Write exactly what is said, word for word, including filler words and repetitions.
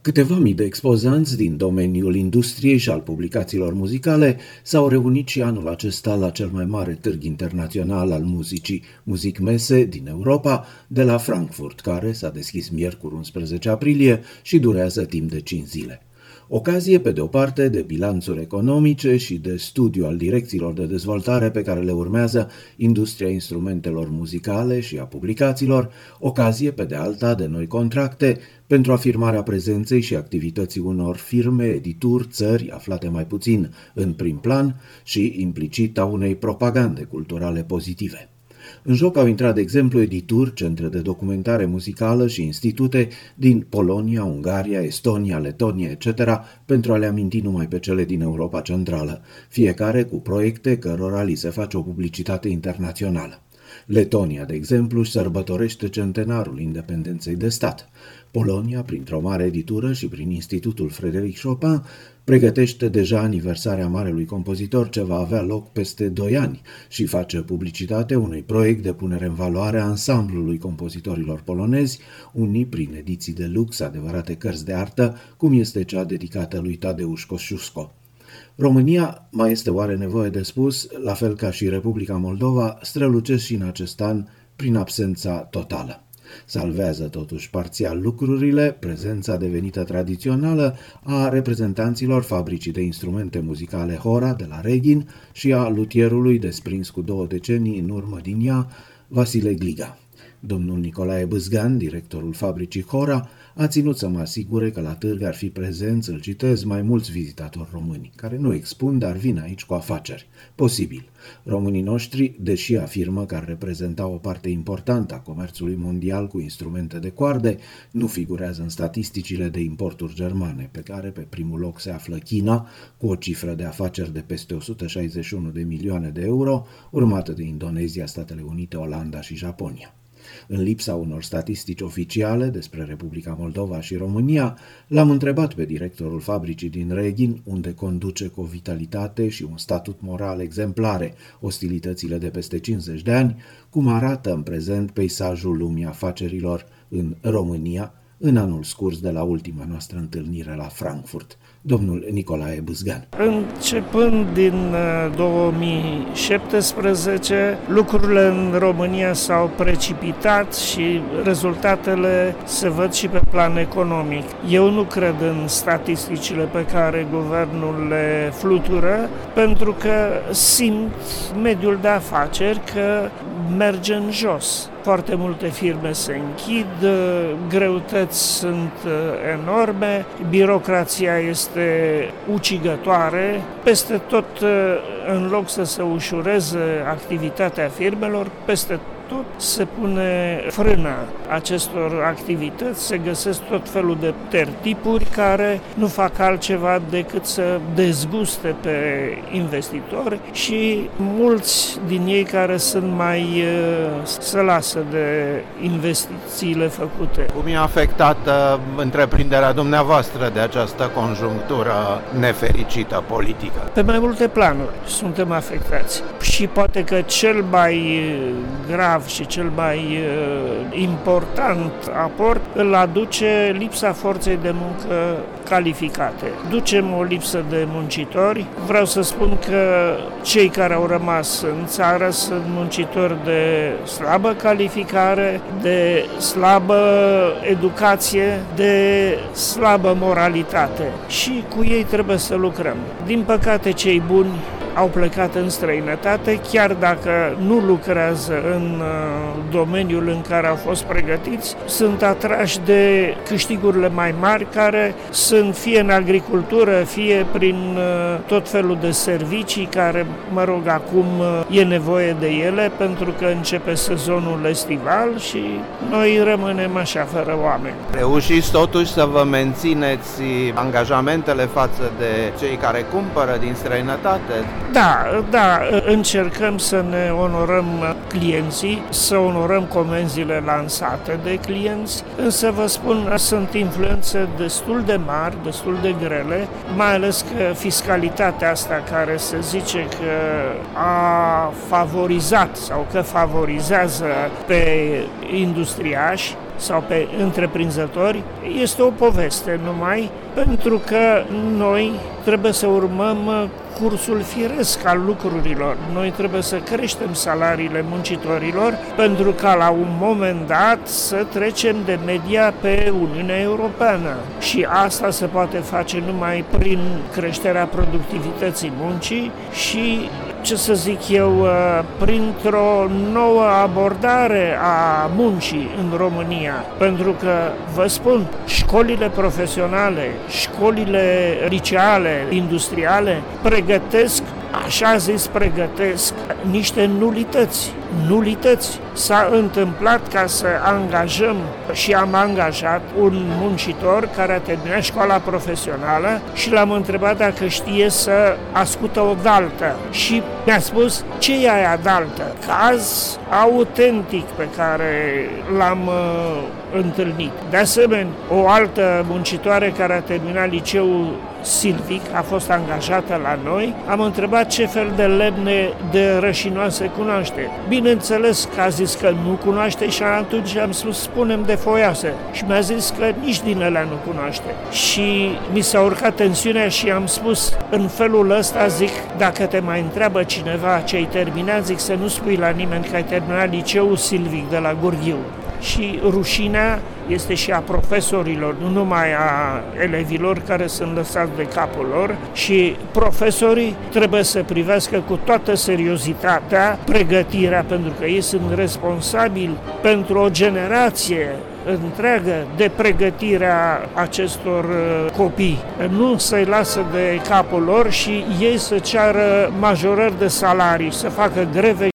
Câteva mii de expozanți din domeniul industriei și al publicațiilor muzicale s-au reunit și anul acesta la cel mai mare târg internațional al muzicii, Musikmesse din Europa, de la Frankfurt, care s-a deschis miercuri unsprezece aprilie și durează timp de cinci zile. Ocazie, pe de o parte, de bilanțuri economice și de studiu al direcțiilor de dezvoltare pe care le urmează industria instrumentelor muzicale și a publicațiilor, ocazie, pe de alta, de noi contracte pentru afirmarea prezenței și activității unor firme, edituri, țări aflate mai puțin în prim plan și implicit a unei propagande culturale pozitive. În joc au intrat, de exemplu, edituri, centre de documentare muzicală și institute din Polonia, Ungaria, Estonia, Letonia, et cetera, pentru a le aminti numai pe cele din Europa Centrală, fiecare cu proiecte cărora li se face o publicitate internațională. Letonia, de exemplu, își sărbătorește centenarul independenței de stat. Polonia, printr-o mare editură și prin Institutul Frédéric Chopin, pregătește deja aniversarea marelui compozitor ce va avea loc peste doi ani și face publicitate unui proiect de punere în valoare a ansamblului compozitorilor polonezi, unii prin ediții de lux, adevărate cărți de artă, cum este cea dedicată lui Tadeusz Kościuszko. România, mai este oare nevoie de spus, la fel ca și Republica Moldova, strălucesc și în acest an prin absența totală. Salvează totuși parțial lucrurile prezența devenită tradițională a reprezentanților fabricii de instrumente muzicale Hora de la Reghin și a luthierului desprins cu două decenii în urmă din ea, Vasile Gliga. Domnul Nicolae Bâzgan, directorul fabricii Hora, a ținut să mă asigure că la târg ar fi prezenți, îl citez, mai mulți vizitatori români, care nu expun, dar vin aici cu afaceri. Posibil. Românii noștri, deși afirmă că ar reprezenta o parte importantă a comerțului mondial cu instrumente de coarde, nu figurează în statisticile de importuri germane, pe care pe primul loc se află China, cu o cifră de afaceri de peste o sută șaizeci și unu de milioane de euro, urmată de Indonezia, Statele Unite, Olanda și Japonia. În lipsa unor statistici oficiale despre Republica Moldova și România, l-am întrebat pe directorul fabricii din Reghin, unde conduce cu o vitalitate și un statut moral exemplare ostilitățile de peste cincizeci de ani, cum arată în prezent peisajul lumii afacerilor în România, în anul scurs de la ultima noastră întâlnire la Frankfurt. Domnul Nicolae Bâzgan. Începând din două mii șaptesprezece, lucrurile în România s-au precipitat și rezultatele se văd și pe plan economic. Eu nu cred în statisticile pe care guvernul le flutură, pentru că simt mediul de afaceri că merge în jos. Foarte multe firme se închid, greutăți sunt enorme, birocrația este ucigătoare. Peste tot, în loc să se ușureze activitatea firmelor, peste tot se pune frână acestor activități, se găsesc tot felul de tertipuri care nu fac altceva decât să dezguste pe investitori și mulți din ei care sunt mai se lasă de investițiile făcute. Cum e afectată întreprinderea dumneavoastră de această conjunctură nefericită politică? Pe mai multe planuri suntem afectați și poate că cel mai grav și cel mai uh, important aport îl aduce lipsa forței de muncă calificate. Ducem o lipsă de muncitori. Vreau să spun că cei care au rămas în țară sunt muncitori de slabă calificare, de slabă educație, de slabă moralitate și cu ei trebuie să lucrăm. Din păcate, cei buni au plecat în străinătate, chiar dacă nu lucrează în domeniul în care au fost pregătiți, sunt atrași de câștigurile mai mari, care sunt fie în agricultură, fie prin tot felul de servicii, care, mă rog, acum e nevoie de ele, pentru că începe sezonul estival și noi rămânem așa, fără oameni. Reușiți totuși să vă mențineți angajamentele față de cei care cumpără din străinătate? Da, da, încercăm să ne onorăm clienții, să onorăm comenzile lansate de clienți, însă vă spun, sunt influențe destul de mari, destul de grele, mai ales că fiscalitatea asta care se zice că a favorizat sau că favorizează pe industriași, sau pe întreprinzători, este o poveste numai, pentru că noi trebuie să urmăm cursul firesc al lucrurilor. Noi trebuie să creștem salariile muncitorilor pentru ca la un moment dat să trecem de media pe Uniunea Europeană. Și asta se poate face numai prin creșterea productivității muncii și, ce să zic eu, printr-o nouă abordare a muncii în România. Pentru că, vă spun, școlile profesionale, școlile liceale, industriale, pregătesc, așa zis, pregătesc niște nulități. Nulități. S-a întâmplat ca să angajăm și am angajat un muncitor care a terminat școala profesională și l-am întrebat dacă știe să ascută o daltă și mi-a spus ce e aia daltă. Caz autentic pe care l-am uh, întâlnit. De asemenea, o altă muncitoare care a terminat liceul silvic a fost angajată la noi. Am întrebat ce fel de lemne de rășinoase cunoaște. Bineînțeles că a zis că nu cunoaște și atunci am spus spunem de foioase și mi-a zis că nici din alea nu cunoaște. Și mi s-a urcat tensiunea și am spus în felul ăsta, zic, dacă te mai întreabă cineva ce ai terminat, zic să nu spui la nimeni că ai terminat liceul silvic de la Gurghiu. Și rușinea este și a profesorilor, nu numai a elevilor care sunt lăsați de capul lor, și profesorii trebuie să privească cu toată seriozitatea pregătirea, pentru că ei sunt responsabili pentru o generație întreagă de pregătirea acestor copii. Nu să-i lasă de capul lor și ei să ceară majorări de salarii, să facă greve